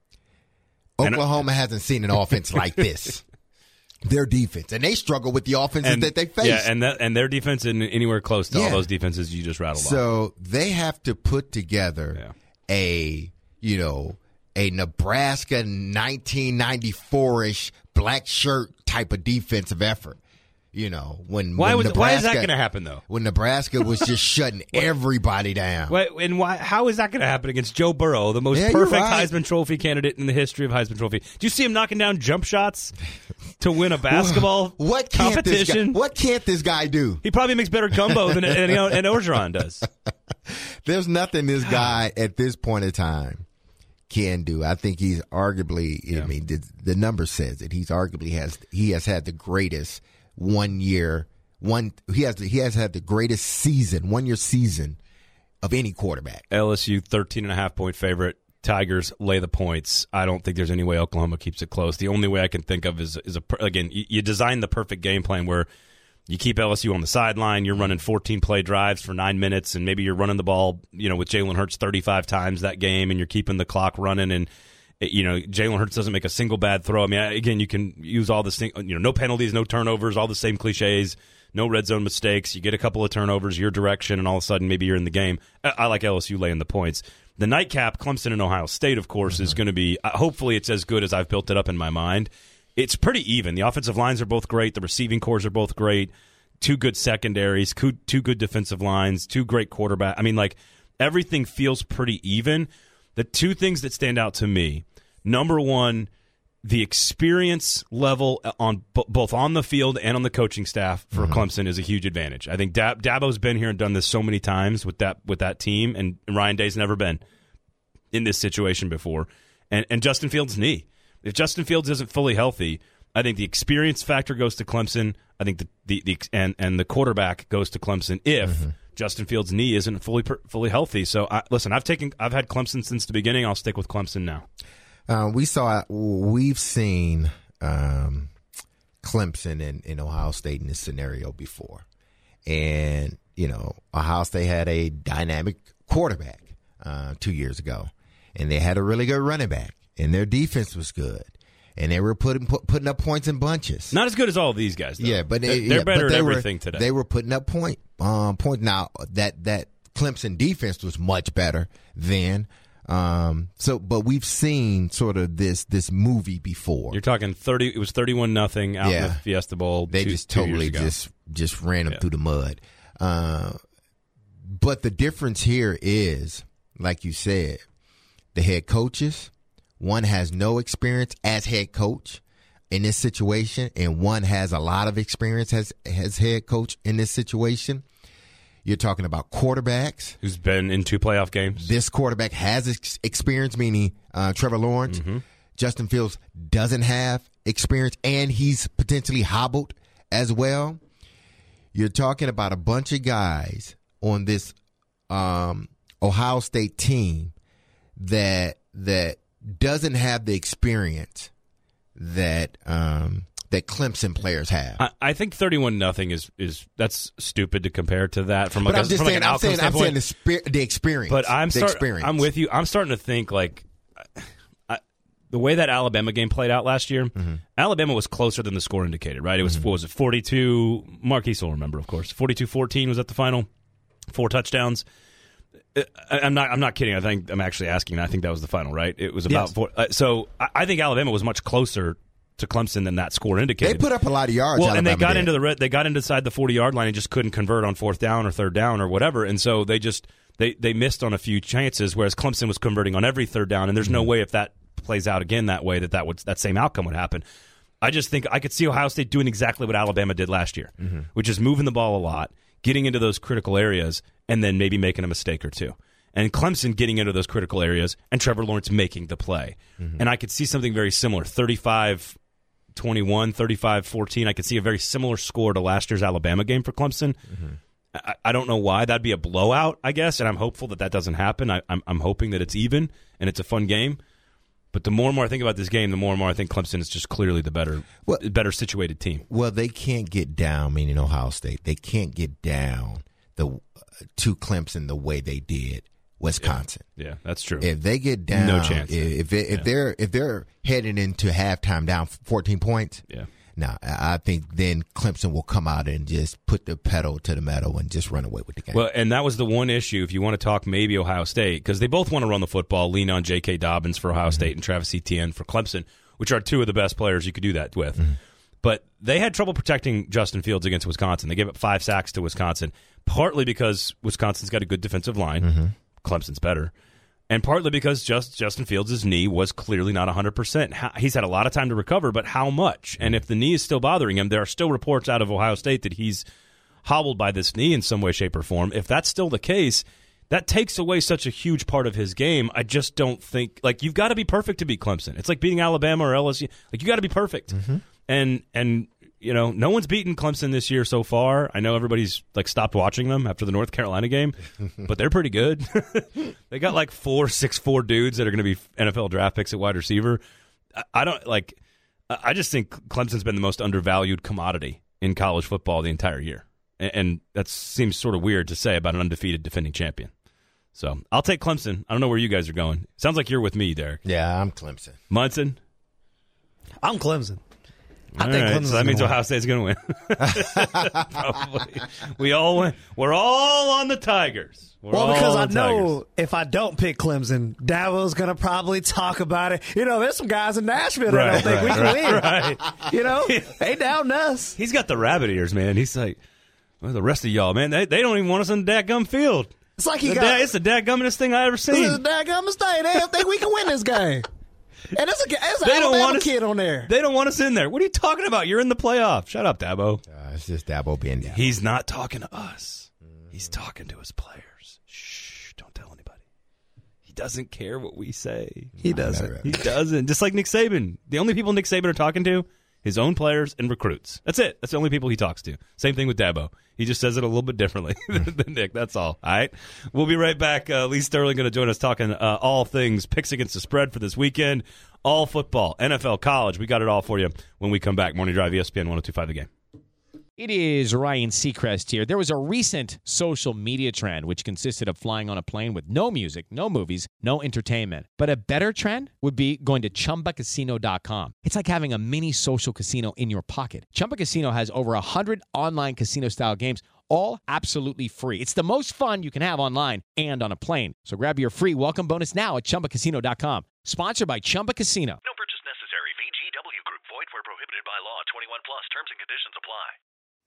And, Oklahoma hasn't seen an offense like this. Their defense. And they struggle with the offenses and, that they face. Yeah, and that, and their defense isn't anywhere close to Yeah. all those defenses you just rattled off. So they have to put together Yeah. a, you know, a Nebraska nineteen ninety-four-ish black shirt type of defensive effort. You know, when, Why when was Nebraska, why is that going to happen though? When Nebraska was just shutting everybody down. Why, and why? How is that going to happen against Joe Burrow, the most Yeah, you're perfect right. Heisman Trophy candidate in the history of Heisman Trophy? Do you see him knocking down jump shots to win a basketball what can't competition? This guy, what can't this guy do? He probably makes better gumbo than and, you know, and Orgeron does. There's nothing this guy at this point in time can do. I think he's arguably. Yeah. I mean, the, the number says it. He's arguably has he has had the greatest one year. One he has he has had the greatest season, one year season of any quarterback. L S U thirteen and a half point favorite. Tigers lay the points. I don't think there's any way Oklahoma keeps it close. The only way I can think of is is a again you, you design the perfect game plan where you keep L S U on the sideline. You're running fourteen play drives for nine minutes, and maybe you're running the ball, you know, with Jalen Hurts thirty-five times that game, and you're keeping the clock running. And you know, Jalen Hurts doesn't make a single bad throw. I mean, again, you can use all this thing, you know, no penalties, no turnovers, all the same cliches. No red zone mistakes. You get a couple of turnovers, your direction, and all of a sudden maybe you're in the game. I, I like L S U laying the points. The nightcap, Clemson and Ohio State, of course, mm-hmm. is going to be uh, – hopefully it's as good as I've built it up in my mind. It's pretty even. The offensive lines are both great. The receiving cores are both great. Two good secondaries, two, two good defensive lines, two great quarterbacks. I mean, like, everything feels pretty even. The two things that stand out to me, number one, the experience level on b- both on the field and on the coaching staff for mm-hmm. Clemson is a huge advantage. I think Dab- Dabo's been here and done this so many times with that with that team, and Ryan Day's never been in this situation before. And and Justin Fields' knee. If Justin Fields isn't fully healthy, I think the experience factor goes to Clemson. I think the the, the and and the quarterback goes to Clemson if mm-hmm. Justin Fields' knee isn't fully fully healthy. So I, listen, I've taken I've had Clemson since the beginning. I'll stick with Clemson now. Uh, we saw, we've seen um, Clemson and, and Ohio State in this scenario before. And, you know, Ohio State had a dynamic quarterback uh, two years ago. And they had a really good running back. And their defense was good. And they were putting put, putting up points in bunches. Not as good as all of these guys, though. Yeah, but they're, it, they're yeah, better but at they everything were, today. They were putting up point um, point. Now that that Clemson defense was much better then. Um, so, but we've seen sort of this this movie before. You're talking thirty. It was thirty-one nothing out yeah. in the Fiesta Bowl. They two, just two totally years ago. just just ran them yeah. through the mud. Uh, but the difference here is, like you said, the head coaches. One has no experience as head coach in this situation, and one has a lot of experience as as head coach in this situation. You're talking about quarterbacks. Who's been in two playoff games. This quarterback has ex- experience, meaning uh, Trevor Lawrence. Mm-hmm. Justin Fields doesn't have experience, and he's potentially hobbled as well. You're talking about a bunch of guys on this um, Ohio State team that that doesn't have the experience that um, that Clemson players have. I, I think thirty-one nothing is is that's stupid to compare to that from but like, I'm just from saying, like an I'm saying, I'm standpoint. saying the, spe- the experience. But I'm the start, experience. I'm with you. I'm starting to think like I, the way that Alabama game played out last year. Mm-hmm. Alabama was closer than the score indicated. Right? It was Mm-hmm. what was it forty-two? Marquise will remember, of course. forty-two fourteen was at the final. Four touchdowns. I, I'm not. I'm not kidding. I think I'm actually asking. I think that was the final, right? It was about Yes. four. Uh, so I, I think Alabama was much closer to Clemson than that score indicated. They put up a lot of yards. Well, Alabama and they got did. into the red, they got inside the forty yard line and just couldn't convert on fourth down or third down or whatever, and so they just they they missed on a few chances, whereas Clemson was converting on every third down. And there's mm-hmm. no way if that plays out again that way that that would that same outcome would happen. I just think I could see Ohio State doing exactly what Alabama did last year, mm-hmm. which is moving the ball a lot, getting into those critical areas, and then maybe making a mistake or two. And Clemson getting into those critical areas, and Trevor Lawrence making the play. Mm-hmm. And I could see something very similar, thirty-five twenty-one, thirty-five fourteen. I could see a very similar score to last year's Alabama game for Clemson. Mm-hmm. I, I don't know why. That'd be a blowout, I guess, and I'm hopeful that that doesn't happen. I, I'm, I'm hoping that it's even and it's a fun game. But the more and more I think about this game, the more and more I think Clemson is just clearly the better, well, better situated team. Well, they can't get down, meaning Ohio State. They can't get down the uh, to Clemson the way they did Wisconsin. Yeah, yeah, that's true. If they get down, no chance. If if, yeah. if they're if they're heading into halftime down fourteen points, yeah. Now I think then Clemson will come out and just put the pedal to the metal and just run away with the game. Well, and that was the one issue. If you want to talk maybe Ohio State, because they both want to run the football, lean on J K. Dobbins for Ohio mm-hmm. State and Travis Etienne for Clemson, which are two of the best players you could do that with. Mm-hmm. But they had trouble protecting Justin Fields against Wisconsin. They gave up five sacks to Wisconsin, partly because Wisconsin's got a good defensive line. Mm-hmm. Clemson's better. And partly because just Justin Fields' knee was clearly not one hundred percent. He's had a lot of time to recover, but how much? And if the knee is still bothering him, there are still reports out of Ohio State that he's hobbled by this knee in some way, shape, or form. If that's still the case, that takes away such a huge part of his game. I just don't think, like, you've got to be perfect to beat Clemson. It's like beating Alabama or L S U. Like, you got to be perfect. Mm-hmm. And, and you know, no one's beaten Clemson this year so far. I know everybody's, like, stopped watching them after the North Carolina game, but they're pretty good. They got, like, four six four dudes that are going to be N F L draft picks at wide receiver. I, I don't, like, I just think Clemson's been the most undervalued commodity in college football the entire year. And, and that seems sort of weird to say about an undefeated defending champion. So I'll take Clemson. I don't know where you guys are going. Sounds like you're with me, Derek. Yeah, I'm Clemson. Munson? I'm Clemson. I all think right, Clemson's so that means win. Ohio State's going to win. Probably. We all win. We're all on the Tigers. We're Well, all because I on know Tigers. if I don't pick Clemson, Dabo's going to probably talk about it. You know, there's some guys in Nashville that Right, don't think right, we can right, win. right. You know, they down us. He's got the rabbit ears, man. He's like, well, the rest of y'all, man, they, they don't even want us on the dadgum field. It's like he The got da- it's the dadgummest thing I ever this is seen. a daggum mistake. They don't think we can win this game. And there's, a, there's an They don't Alabama want us- kid on there. They don't want us in there. What are you talking about? You're in the playoff. Shut up, Dabo. Uh, it's just Dabo being Dabo. He's not talking to us. He's talking to his players. Shh, don't tell anybody. He doesn't care what we say. He doesn't. Never. He doesn't. Just like Nick Saban. The only people Nick Saban are talking to, his own players and recruits. That's it. That's the only people he talks to. Same thing with Dabo. He just says it a little bit differently than Nick. That's all. All right. We'll be right back. Uh, Lee Sterling going to join us talking uh, all things picks against the spread for this weekend. All football, N F L, college. We got it all for you when we come back. Morning Drive, E S P N one oh two point five The Game. It is Ryan Seacrest here. There was a recent social media trend which consisted of flying on a plane with no music, no movies, no entertainment. But a better trend would be going to Chumba Casino dot com. It's like having a mini social casino in your pocket. Chumba Casino has over one hundred online casino-style games, all absolutely free. It's the most fun you can have online and on a plane. So grab your free welcome bonus now at Chumba Casino dot com. Sponsored by Chumba Casino. No purchase necessary. V G W Group. Void where prohibited by law. twenty-one plus. Terms and conditions apply.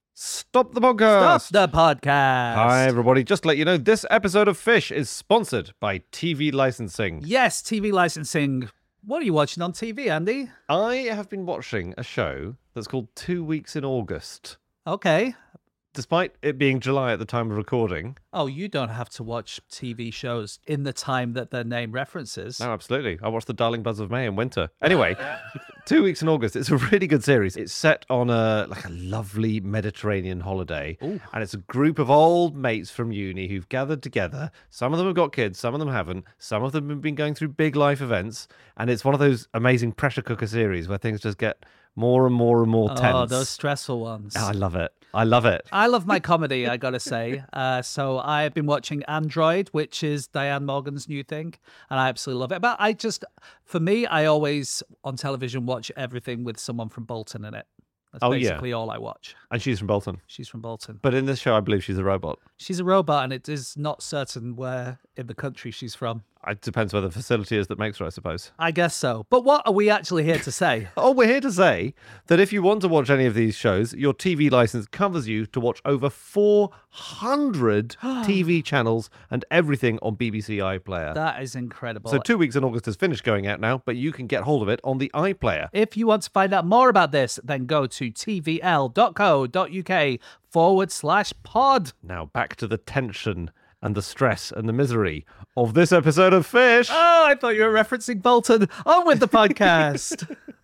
Stop the podcast. Stop the podcast. Hi, everybody. Just to let you know, this episode of Fish is sponsored by T V licensing. Yes, T V licensing. What are you watching on T V, Andy? I have been watching a show that's called Two Weeks in August. Okay. Despite it being July at the time of recording. Oh, you don't have to watch T V shows in the time that their name references. No, absolutely. I watched The Darling Buds of May in winter. Anyway, Two Weeks in August. It's a really good series. It's set on a like a lovely Mediterranean holiday. Ooh. And it's a group of old mates from uni who've gathered together. Some of them have got kids, some of them haven't. Some of them have been going through big life events. And it's one of those amazing pressure cooker series where things just get more and more and more tense. Oh, those stressful ones. Oh, I love it. I love it. I love my comedy, I gotta say. Uh, so I've been watching Android, which is Diane Morgan's new thing, and I absolutely love it. But I just, for me, I always on television watch everything with someone from Bolton in it. That's Oh, yeah. basically all I watch. And she's from Bolton. She's from Bolton. But in this show, I believe she's a robot. She's a robot, and it is not certain where in the country she's from. It depends where the facility is that makes her, I suppose. I guess so. But what are we actually here to say? Oh, we're here to say that if you want to watch any of these shows, your T V license covers you to watch over four hundred T V channels and everything on B B C iPlayer. That is incredible. So Two Weeks in August has finished going out now, but you can get hold of it on the iPlayer. If you want to find out more about this, then go to tvl.co.uk forward slash pod. Now back to the tension and the stress and the misery of this episode of Fish. Oh, I thought you were referencing Bolton. On with the podcast.